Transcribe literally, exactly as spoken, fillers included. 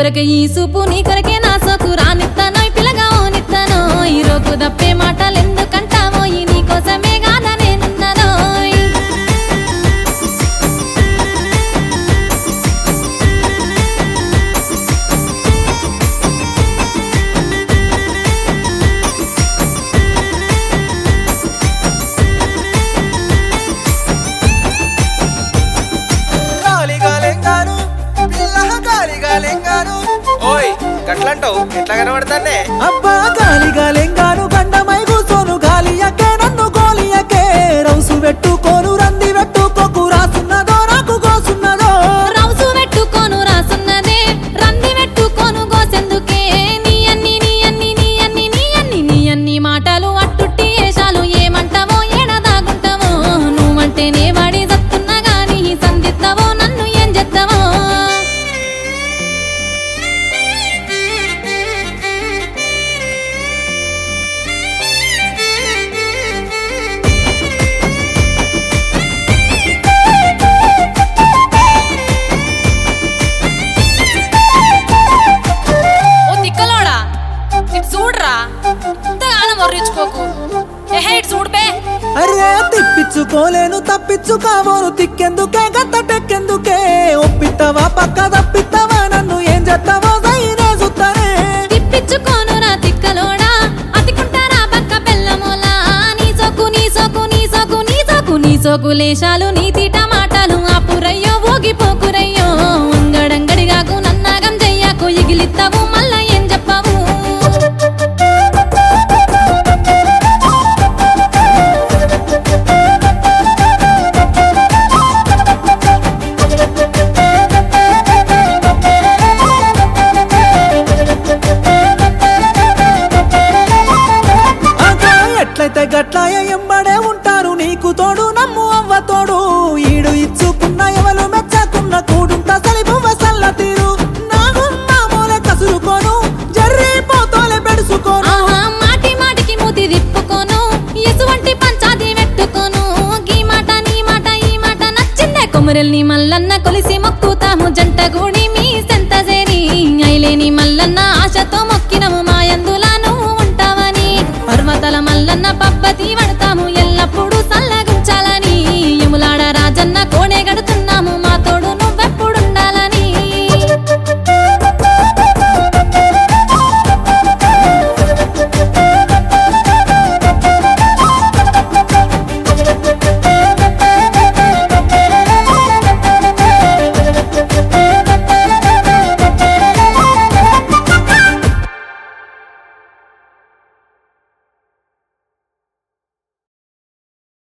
కొరకే ఈ సూపు నీ కొరకే నా సోకు రానిస్తానో పిల్లగా ఓనిస్తానో ఈ రోకు దప్పే మాటలు ఎందుకంటావో ఈ నీ కోసమే కాదా నేనున్నానో ఓయ్ గట్లంటావు ఎట్లా కనబడతానే అబ్బా గాలిగా లెంగాను గండమై కూసోను గాలి అక్కే నన్ను గోలి అక్కే రౌసు పెట్టుకోను రంది పెట్టుకోకు రాసున్నదో నాకు గోసున్నదో రౌసు పెట్టుకోను రాసున్నదే రంది పెట్టుకోను గోసెందుకే నీ అన్ని నీ అన్ని నీ అన్ని నీ అన్ని నీ అన్ని మాటలు అట్టుట్టి ఏషాలు ఏమంటావో ఏడదాగుంటావో నువ్వంటేనే వాడి చస్తున్నా గాని సంధిస్తావో నన్ను ఏం చేస్తావో అరే తిప్పించుకోలేను తప్పించుకోవోను తిక్కెందుకే గత్త టెక్కెందుకే ఒప్పిస్తావా పక్క తప్పిస్తావా నన్ను ఏం చేస్తావో సైనే చూస్తానే తిప్పించుకోను రా తిక్కలోడా అతికుంటారా పక్క బెల్లమోలా నీ సోకు నీ సోకు నీ సోకు నీ సోకు నీ సోకు లేశాలు నీ తీట మాటలు ఆపురయ్యో ఊగిపోకురయ్యో అంగడంగడిగాకు నన్నాగం చెయ్యకు ఇగిలిస్తావు మళ్ళా ఏం చెప్పావు ఎట్లయితే గట్లాయ ఎంబడే ఉంటారు నీకు తోడు నమ్ము అవ్వ తోడు ఈడు ఇచ్చుకున్న ఎవరు మెచ్చకున్న కూడుంటా సలిబువ్వ సల్ల తీరు నాగున్న మూలె కసురుకోను జర్రి పోతోలే పెడుసుకోను ఆహా మాటి మాటికి మూతి తిప్పుకోను ఎసువంటి పంచాది పెట్టుకోను గీ మాట నీ మాట ఈ మాట నచ్చిందే కొమురెల్ని మల్లన్న కొలిసి మొక్కుతాము జంట గూడి